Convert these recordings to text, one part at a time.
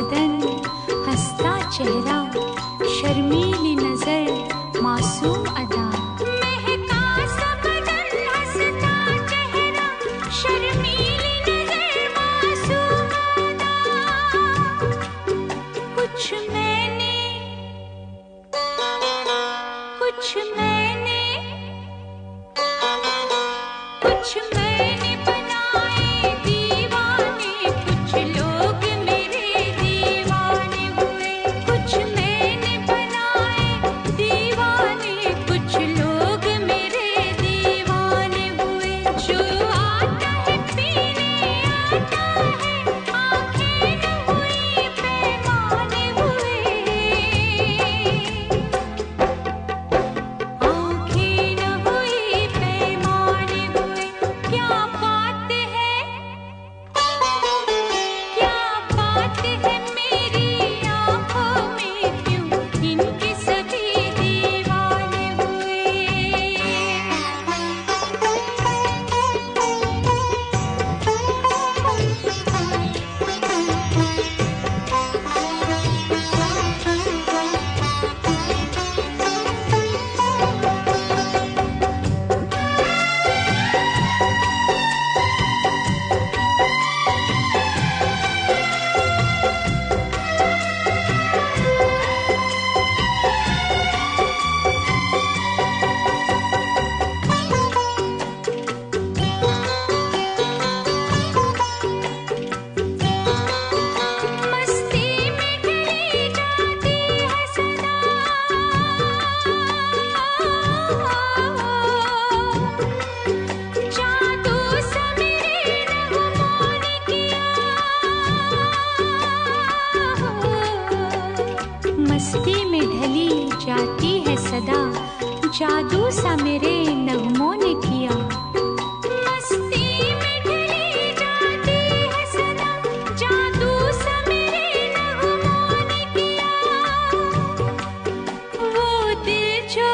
बदन, हंसता चेहरा, शर्मीली नजर, मासूम अदा। महका सा बदन, हंसता चेहरा, शर्मीली नजर, मासूम अदा। कुछ मैंने बनाए दीवाने, कुछ लोग मेरे दीवाने हुए। कुछ मैंने बनाए दीवाने, कुछ लोग मेरे दीवाने हुए। जो आता है पीने आता है, आंखें न हुई पैमाने हुए। आंखें न हुई पैमाने हुए। क्या बात है, क्या बात है मेरी आंखों में, क्यों इनके सभी दीवाने हुए। मस्ती में ढली जाती है सदा, जादू सा मेरे नगमों ने किया। मस्ती में ढली जाती है सदा, जादू सा मेरे नगमों ने किया। मस्ती में ढली जाती है सदा, जादू सा मेरे नगमों ने किया। वो दिल जो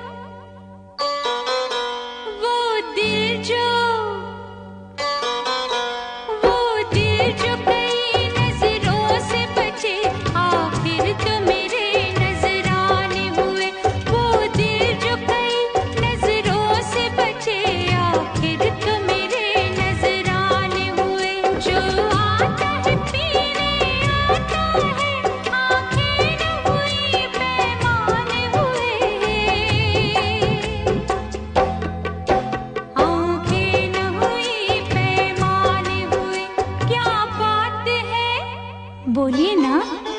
वो दिल जो वो दिल जो कई नजरों से बचे, आखिर तो मेरे नजराने हुए। वो दिल जो कई नजरों से बचे, आखिर तो मेरे नजराने हुए। जो आता है पीने आता है, आंखें न हुई पैमाने हुए। आंखें न हुई पैमाने हुए। क्या बात है, बोलिए ना।